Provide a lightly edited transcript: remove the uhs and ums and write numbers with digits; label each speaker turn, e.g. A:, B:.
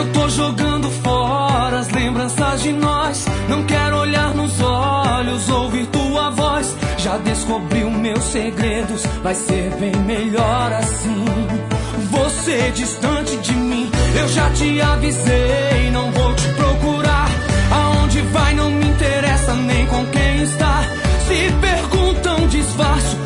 A: Eu tô jogando fora as lembranças de nós. Não quero olhar nos olhos, ouvir tua voz. Já descobri os meus segredos, vai ser bem melhor assim. Você distante de mim, eu já te avisei. Não vou te procurar, aonde vai não me interessa, nem com quem está. Se perguntam, disfarço,